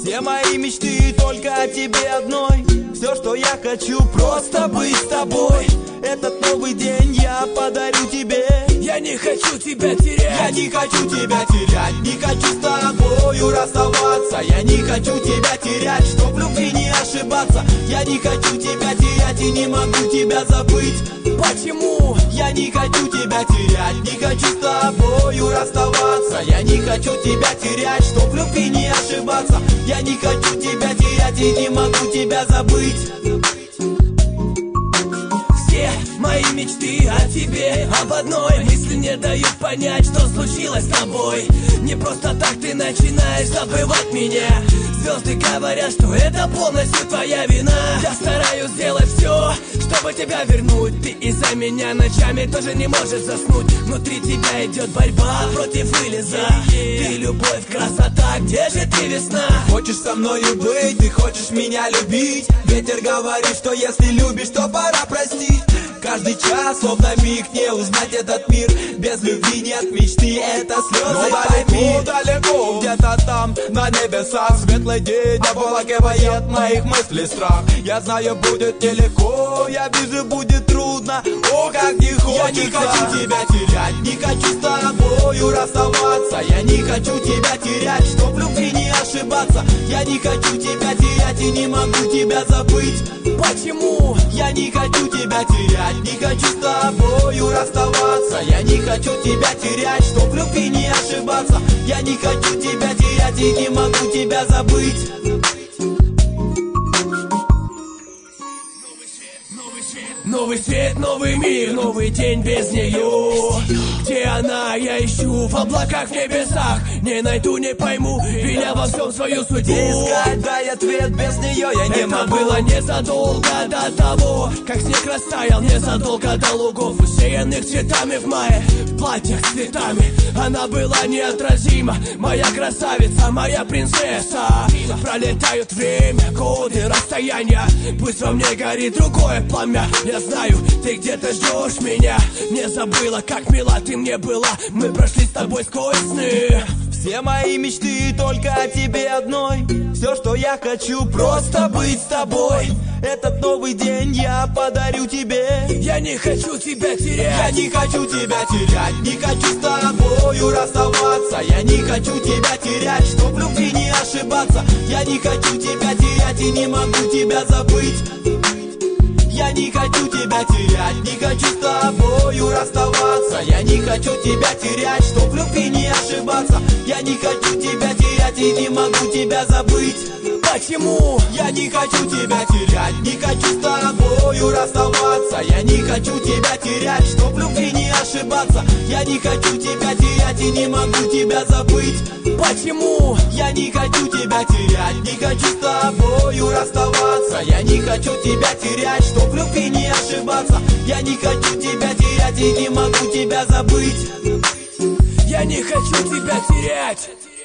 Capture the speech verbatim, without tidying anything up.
Все мои мечты только о тебе одной. Все, что я хочу, просто быть с тобой. Этот новый день я подарю тебе. Я не хочу тебя терять. Я не хочу тебя терять. Не хочу с тобою расставаться. Я не хочу тебя терять, чтоб в любви не ошибаться. Я не хочу тебя терять и не могу тебя забыть. Почему? Я не хочу тебя терять. Не хочу с тобою расставаться. Я не хочу тебя терять, чтоб в любви не ошибаться. Я не хочу тебя терять и не могу тебя забыть. Все мои мечты о тебе, об одной мысли не дают понять, что случилось с тобой. Не просто так ты начинаешь забывать меня. Звезды говорят, что это полностью твоя вина. Я стараюсь сделать все, чтобы тебя вернуть. Ты из-за меня ночами тоже не можешь заснуть. Внутри тебя идет борьба против вылеза. Ты любовь, красота, где же ты, весна? Хочешь со мною быть, ты хочешь меня любить. Ветер говорит, что если любишь, то пора простить. Каждый час, словно миг, не узнать этот мир. Без любви нет мечты, это слезы. Но далеко, далеко, где-то там, на небесах, светлый день обволакивает моих мыслей страх. Я знаю, будет нелегко, я вижу, будет трудно. О, как не хочется. Я не хочу тебя терять, не хочу с тобою расставаться. Я не хочу тебя терять, чтоб в любви не ошибаться. Я не хочу тебя терять и не могу тебя забыть. Почему? Я не хочу тебя терять, не хочу с тобою расставаться. Я не хочу тебя терять, чтоб в любви не ошибаться. Я не хочу тебя терять и не могу тебя забыть. Новый свет, новый мир, новый день без нее. Где она? Я ищу в облаках, в небесах. Не найду, не пойму, виня во всем свою судьбу. Искать, дай ответ, без нее я не Это могу. было незадолго до того, как снег растаял, незадолго до лугов, усеянных цветами в мае, в платьях с цветами. Она была неотразима, моя красавица, моя принцесса. Пролетают время, годы, расстояния. Пусть во мне горит другое пламя. Я знаю, ты где-то ждешь меня. Не забыла, как мила ты мне была. Мы прошли с тобой сквозь сны. Все мои мечты только о тебе одной. Все, что я хочу, просто быть с тобой. Этот новый день я подарю тебе. Я не хочу тебя Я терять. не хочу тебя терять, не хочу с тобою расставаться. Я не хочу тебя терять, чтоб в любви не ошибаться. Я не хочу тебя терять и не могу тебя забыть. Я не хочу тебя терять, не хочу с тобою расставаться. Я не хочу тебя терять, чтоб в любви не ошибаться. Я не хочу тебя терять и не могу тебя забыть. Почему? Я не хочу тебя терять, не хочу с тобою расставаться. Я не хочу тебя терять, чтоб в любви не ошибаться. Я не хочу тебя терять и не могу тебя забыть. Почему? Я не хочу тебя терять, не хочу с тобою расставаться. Я не хочу тебя терять, чтоб в любви не ошибаться. Я не хочу тебя терять и не могу тебя забыть. Я не хочу тебя терять.